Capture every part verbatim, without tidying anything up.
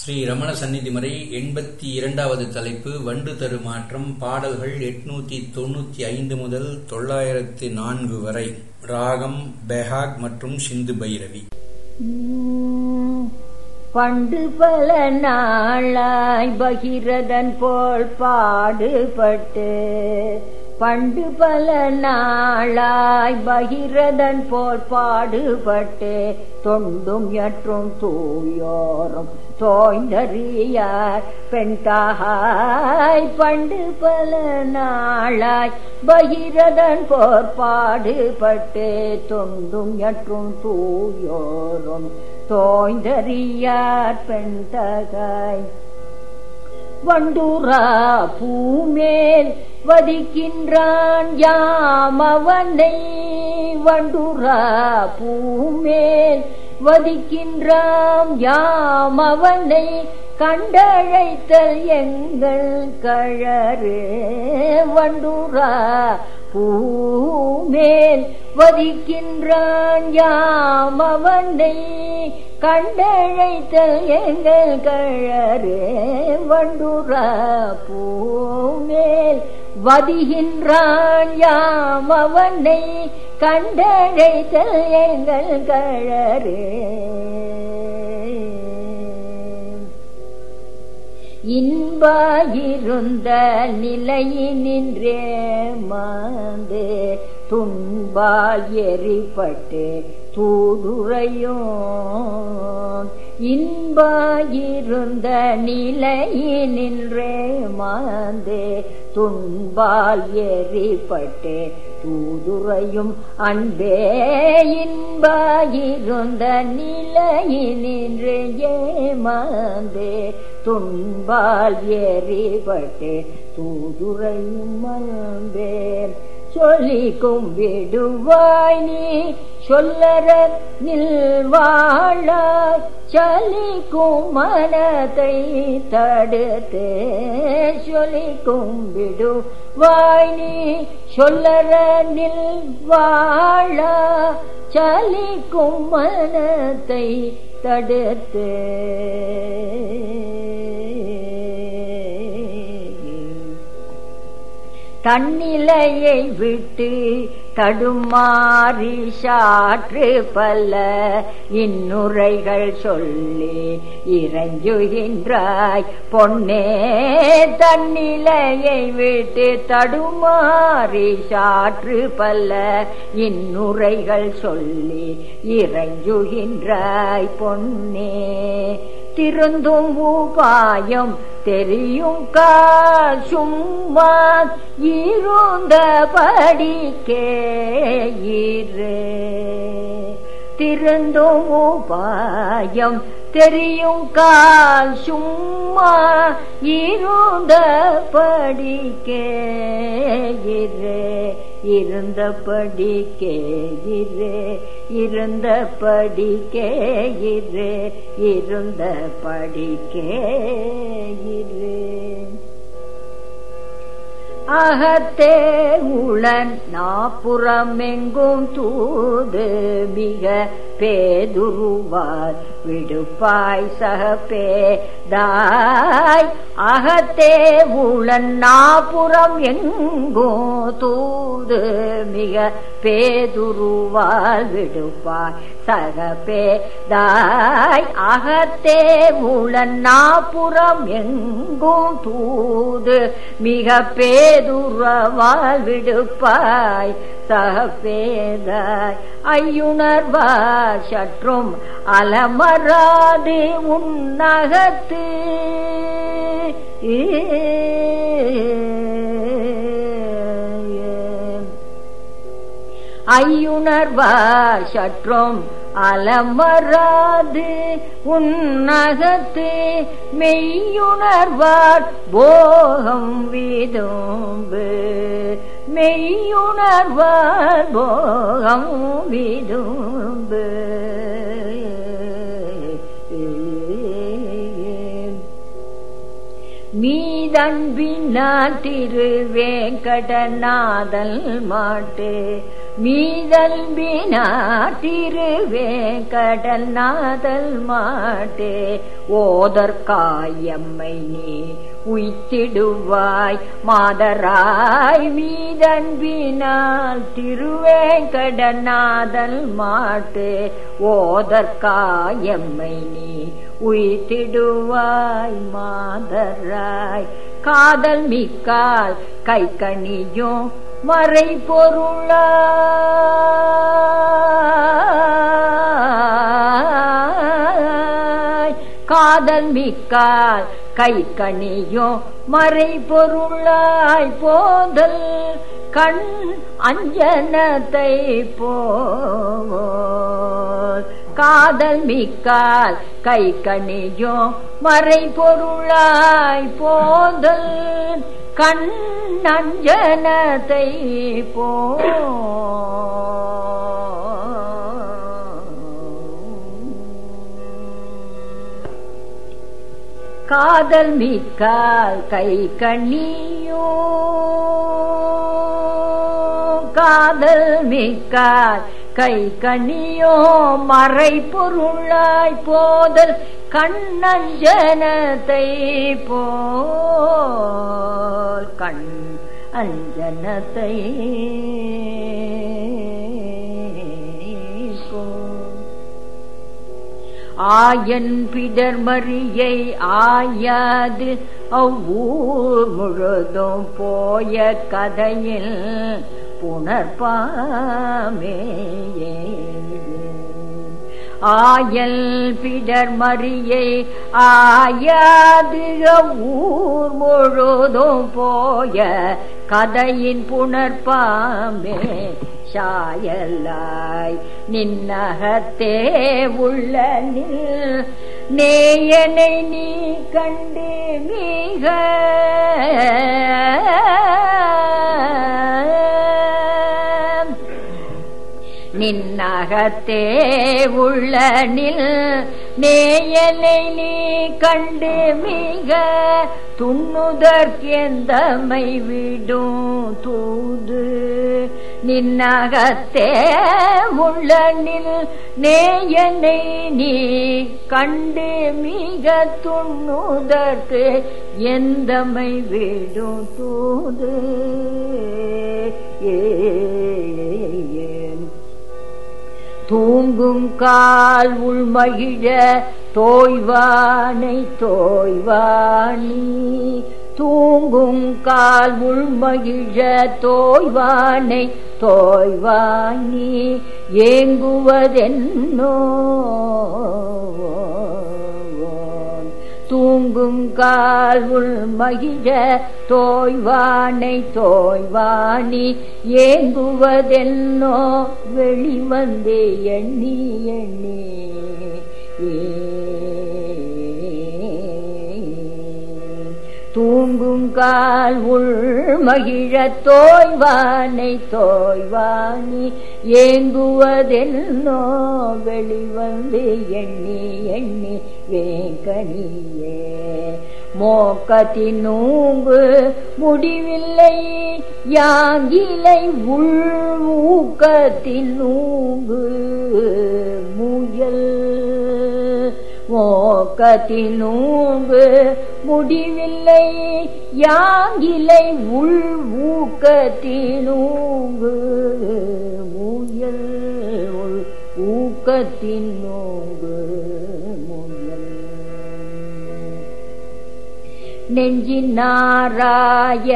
ஸ்ரீ ரமண சந்நிதிமறை எண்பத்தி இரண்டாவது தலைப்பு வண்டு தரு மாற்றம். பாடல்கள் எட்நூத்தி தொண்ணூத்தி ஐந்து முதல் தொள்ளாயிரத்து நான்கு வரை. ராகம் பெஹாக் மற்றும் சிந்து பைரவி. பண்டு பல நாளாய் பகிரதன் போல் பாடுபட்டு பண்டு பல நாளாய் பகிரதன் போல் பாடுபட்டு தொண்டும் எற்றும் தூயோரும் தோய்ந்தறியார் பெண்தாய். பண்டு பல நாளாய் பகிரதன் போர் பாடுபட்டு தொண்டும் எற்றும் தூயோரும் தோய்ந்தறியார் பெண்தகாய். வண்டுரா பூமேல் வதிக்கின்றான் யாமவனை வண்டுரா பூமேல் வதிக்கின்றாம் யாமவனை கண்டழைத்தல் எங்கள் கழறு. வண்டுரா பூமேல் வதிக்கின்றான் யாமவனை கண்டழைத்தல் எங்கள் கழறு. வண்டுரா பூமேல் வதிகின்றான் யாமவனை கண்டழைத்தல் எங்கள் கழறு. இன்பாயிருந்த நிலையினின்றே மாந்து துன்பால் எரிப்பட்டு தூதுரையும். இன்பாயிருந்த நிலையினின்றே மாந்து துன்பால் எரிப்பட்டு தூதுரையும் அன்பே. இன்பாயிருந்த நிலையினின்றே ஏமாந்து துன்பால் எரிபட்டு தூதுரையும் அன்பே. சொல்லிக்கும் விடுவாய் நீ சொல்லற நில்வாழாய் சலிக்கும் மனத்தை தடுத்து. சொல்லிக்கும் விடுவாய் நீ சொல்லற நில்வாழாய் சலிக்கும் மனத்தை தடுத்து. தன்னிலையை விட்டு தடுமாறி சாற்று பல இன்னுரைகள் சொல்லி இறைஞ்சுகின்றாய் பொன்னே. தன்னிலையை விட்டு தடுமாறி சாற்று பல இன்னுரைகள் சொல்லி இறைஞ்சுகின்றாய் பொன்னே. திருந்தும் உபாயம் தெரியும் கால் சும்மா இருந்தபடிக்கே இரு. திருந்தும் உபாயம் தெரியும் கால் சும்மா இருந்தபடிக்கே இரு. இருந்தபடிக்கே இரு. இருந்தபடிக்கே இரு. இருந்தபடிக்கே இரு. அகத்தே உளன் நாப்புறமெங்கும் தூது மிக பேதுருவார் விடுப்பாய் சகப்பே தாய். அகத்தே உளன் நாப்புறம் எங்கும் தூது மிக பேதுருவால் விடுப்பாய் சகப்பே தாய். அகத்தே உளன் நாப்புறம் எங்கும் தூது மிக பேதுருவால் விடுப்பாய் சகப்பேதாய். ஐயுணர்வார் சற்றும் அலமராது உன்னகத்து ஐயுணர்வார் சற்றும் அலமராது உன்னகத்து மெய்யுணர்வார் போகம் விதும்பு. மெய்யுணர்வார் போகம் விதும்பு. மீதன்பினால் திரு வேங்கடநாதல் மாட்டு மீதல்பினார் திருவேங்கடல் நாதல் மாட்டே ஓதற்காயம்மை நீ உய்த்திடுவாய் மாதராய் மீதன்பினால் திருவேங்கடல் நாதல் மாட்டே ஓதற்காயம்மை நீ உய்த்திடுவாய் மாதராய் காதல் மிக்கால் கை கணியும் மறை பொருளாய் காதல் மிக்கால் கை கணியும் மறை பொருளாய் போதல் கண் அஞ்சனத்தை போல் காதல் மிக்கால் கை கணியும் மறை பொருளாய் போதல் கண் அஞ்சனத்தை போ காதல் மிக்கால் கை கண்ணியோ காதல் மிக்கால் கை கண்ணியோ மறை பொருளாய் போதல் கண்ணஞ்சனத்தை போல் கண் அஞ்சனத்தை ஆயன் பிடர்மறியை ஆயாது அவ்வூர் முழுதும் போய கதையில் புனர்பாமே ஆயல் பிடர்மறியை ஆயாது அவ்வூர் முழுதும் போய கதையின் புனர்பாமே சாயலாய் நின்னகத்தே உள்ள நில் நேயனை நீ கண்டு மிக நின்னகத்தே உள்ள நில் நேயனை நீ கண்டு மிக துண்ணுதற்கெந்தமை விடும் தூது நின்னகத்தே உள்ள நில் நேயனை நீ கண்டு மிக துண்ணுதற்கு எந்தமை விடும் தூது ஏ தூங்கும் கால் உள்மகிழ தோய்வானை தோய்வானி தூங்கும் கால் உள்மகிழ தோய்வானை தோய்வானி ஏங்குவதென்னோ தூங்கும் கால் உள்மகிழ தோய்வானை தோய்வானி ஏங்குவதென்னோ வெளிவந்தே எண்ணி எண்ணி தூங்கும் கால் உள்மகிழ தோய்வானை தோய்வானி ஏங்குவதென்னோ வெளிவந்து எண்ணி எண்ணி வேங்கனியே மோக்கத்தின் நூங்கு முடிவில்லை யாங்கிலை உள் ஊக்கத்தின் நூங்கு முயல் மோக்கத்தின் நூங்கு முடிவில்லை யாங்கிலை உள் ஊக்கத்தின் நூங்கு முயல் உள் ஊக்கத்தின் நூங்கு முயல் நெஞ்சினாராய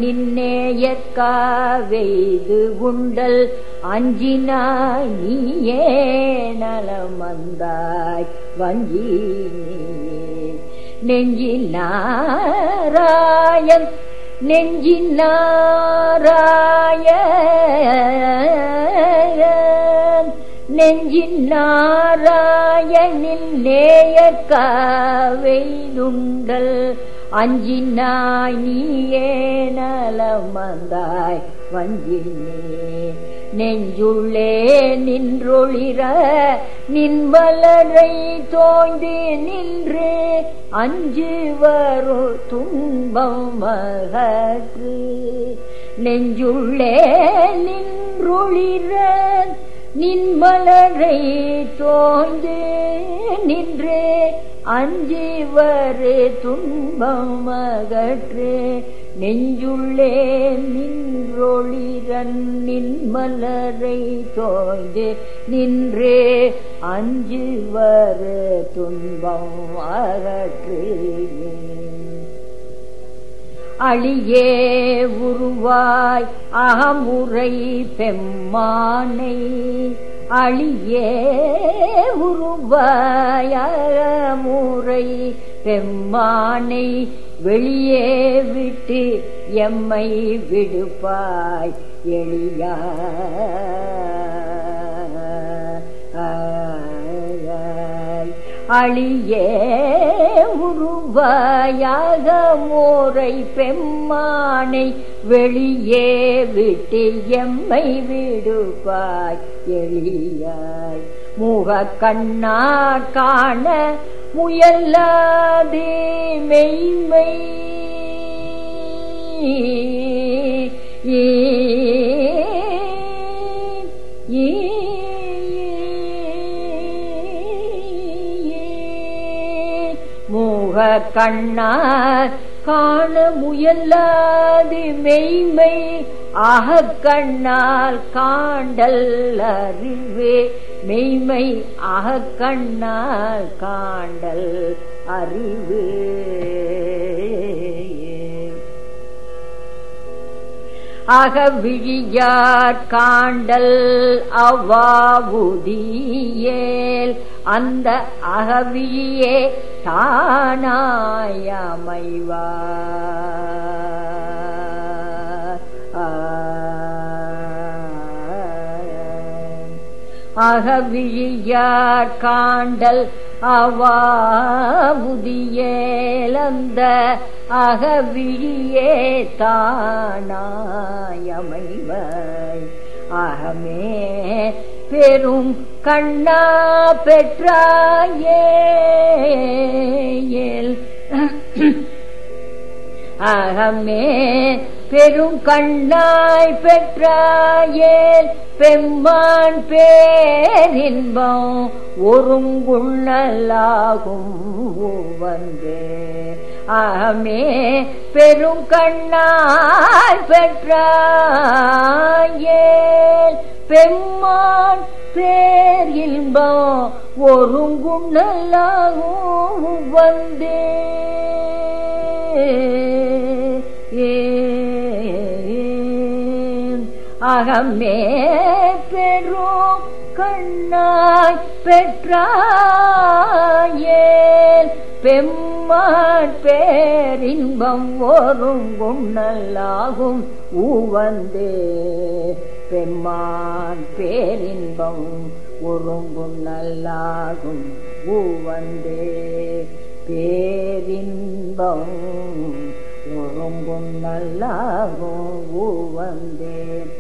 நின்னேயற்காவெய்து உண்டல் அஞ்சினாய் நீயே நலமந்தாய் வஞ்சி நெஞ்சினாராயன் நெஞ்சினாராயன் நெஞ்சினாராயனில் நேயற்காவெய்துண்டல் அஞ்சினாய் நீயே நலமந்தாய் வஞ்சினே நெஞ்சுள்ளே நின்றொளிர நின்மலரை தோய்ந்து நின்று அஞ்சு வரு துன்பம் மகற்று நெஞ்சுள்ளே நின்று நின்றொளிர நின்மலரை தோய்ந்து நின்றே அஞ்சிவரே துன்பம் அகற்றே நெஞ்சுள்ளே நின்றொளிரன் நின்மலரை தோய்ந்து நின்றே அஞ்சிவரே துன்பம் அகற்றே அழியே உருவாய் அகமுறை பெம்மானை அழியே உருவாய் அகமுறை பெம்மானை வெளியே விட்டு எம்மை விடுப்பாய் எளியா அழியே உருவாயாக மோரை பெம்மானை வெளியே விட்டு எம்மை விடுப்பாய் எளியாய் முக கண்ணார் காண முயல்லாதே மெய்மை ஏ முக கண்ணார் காண முயல்லாது மெய்மை அகக் கண்ணால் காண்டல் அறிவே மெய்மை அகக் கண்ணால் காண்டல் அறிவு அகவிழியார் காண்டல் அவ்வாவுதியேல் அந்த அகவிழியே தானாயமைவார் அகவிழியார் காண்டல் அவாவுதியேல் அந்த அகவிழியே தானாயமைவாய் அகமே பெரும் கண்ணா பெற்றாயேல் அகமே பெரும் கண்ணாய் பெற்றாயேல் பெம்மான் பேரின்பம் ஒருங்குள்ளலாகும் வந்தே அகமே பெரும் கண்ணாய் பெற்றாயேல் பெம்மான் பேர் இன்பம் ஒருங்குள்ளலாகும் வந்தே அகமே பெரும் கண்ணாய் பெற்றாயேல் பெம்மான் பேரின்பம் ஒருங்குண்ணலாகும் ஊவந்தே பெம்மான் பேரின்பம் ஒருங்குண்ணலாகும் ஊவந்தே பேரின்பம் ஒருங்குண்ணலாகும் ஊவந்தே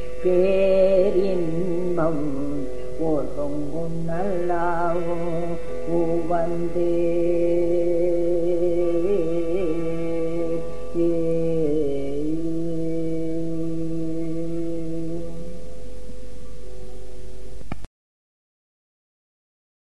பேரின்பம் ஒருங்குண்ணலாகும் ஊவந்தே